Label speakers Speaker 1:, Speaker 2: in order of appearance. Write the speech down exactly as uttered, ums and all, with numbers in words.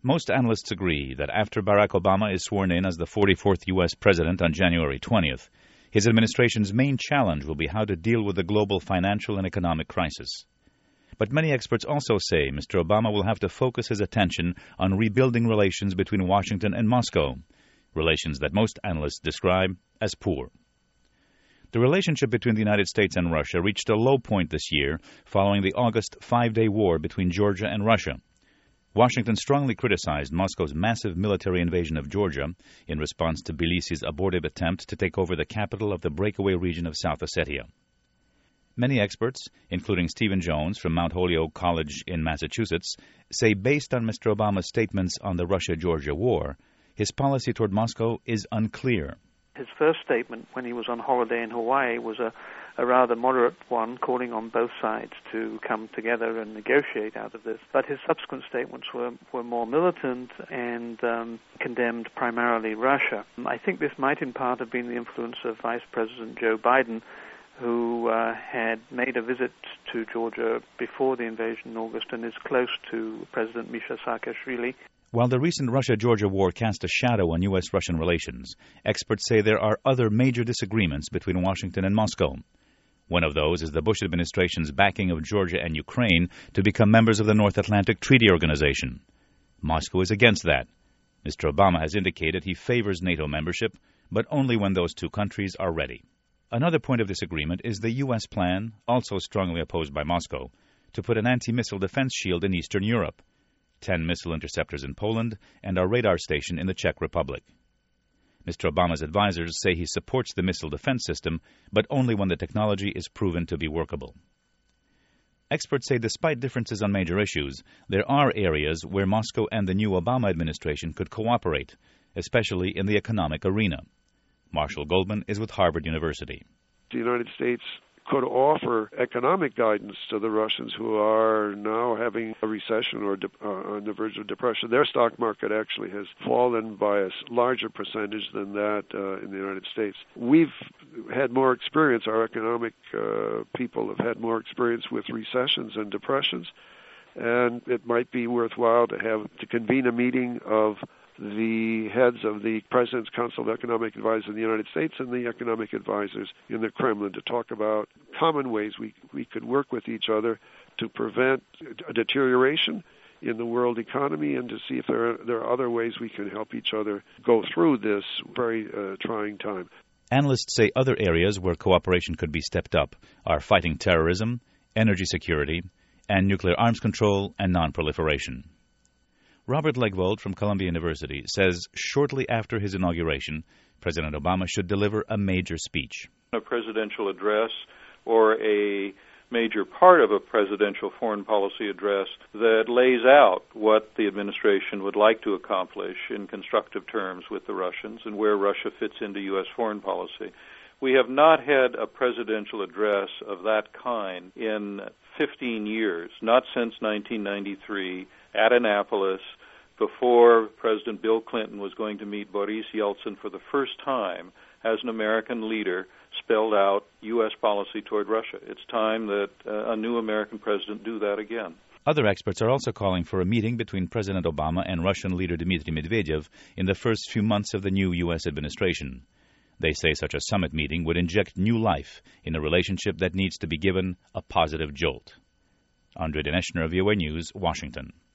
Speaker 1: Most analysts agree that after Barack Obama is sworn in as the forty-fourth U S president on January twentieth, his administration's main challenge will be how to deal with the global financial and economic crisis. But many experts also say Mister Obama will have to focus his attention on rebuilding relations between Washington and Moscow, relations that most analysts describe as poor. The relationship between the United States and Russia reached a low point this year following the August five-day war between Georgia and Russia. Washington strongly criticized Moscow's massive military invasion of Georgia in response to Tbilisi's abortive attempt to take over the capital of the breakaway region of South Ossetia. Many experts, including Stephen Jones from Mount Holyoke College in Massachusetts, say based on Mister Obama's statements on the Russia-Georgia war, his policy toward Moscow is unclear.
Speaker 2: His first statement when he was on holiday in Hawaii was a, a rather moderate one, calling on both sides to come together and negotiate out of this. But his subsequent statements were, were more militant and um, condemned primarily Russia. I think this might in part have been the influence of Vice President Joe Biden, who uh, had made a visit to Georgia before the invasion in August and is close to President Misha Saakashvili.
Speaker 1: While the recent Russia-Georgia war cast a shadow on U S Russian relations, experts say there are other major disagreements between Washington and Moscow. One of those is the Bush administration's backing of Georgia and Ukraine to become members of the North Atlantic Treaty Organization. Moscow is against that. Mister Obama has indicated he favors NATO membership, but only when those two countries are ready. Another point of disagreement is the U S plan, also strongly opposed by Moscow, to put an anti-missile defense shield in Eastern Europe, ten missile interceptors in Poland, and a radar station in the Czech Republic. Mister Obama's advisors say he supports the missile defense system, but only when the technology is proven to be workable. Experts say despite differences on major issues, there are areas where Moscow and the new Obama administration could cooperate, especially in the economic arena. Marshall Goldman is with Harvard University.
Speaker 3: The United States could offer economic guidance to the Russians who are now having a recession or de- uh, on the verge of depression. Their stock market actually has fallen by a larger percentage than that uh, in the United States. We've had more experience, our economic uh, people have had more experience with recessions and depressions, and it might be worthwhile to have to convene a meeting of the heads of the President's Council of Economic Advisors in the United States and the economic advisors in the Kremlin to talk about common ways we, we could work with each other to prevent a deterioration in the world economy and to see if there are, there are other ways we can help each other go through this very uh, trying time.
Speaker 1: Analysts say other areas where cooperation could be stepped up are fighting terrorism, energy security, and nuclear arms control and nonproliferation. Robert Legvold from Columbia University says shortly after his inauguration, President Obama should deliver a major speech.
Speaker 4: A presidential address or a major part of a presidential foreign policy address that lays out what the administration would like to accomplish in constructive terms with the Russians and where Russia fits into U S foreign policy. We have not had a presidential address of that kind in fifteen years, not since nineteen ninety-three, at Annapolis, before President Bill Clinton was going to meet Boris Yeltsin for the first time as an American leader, spelled out U S policy toward Russia. It's time that uh, a new American president do that again.
Speaker 1: Other experts are also calling for a meeting between President Obama and Russian leader Dmitry Medvedev in the first few months of the new U S administration. They say such a summit meeting would inject new life in a relationship that needs to be given a positive jolt. Andre Deneshner, V O A News, Washington.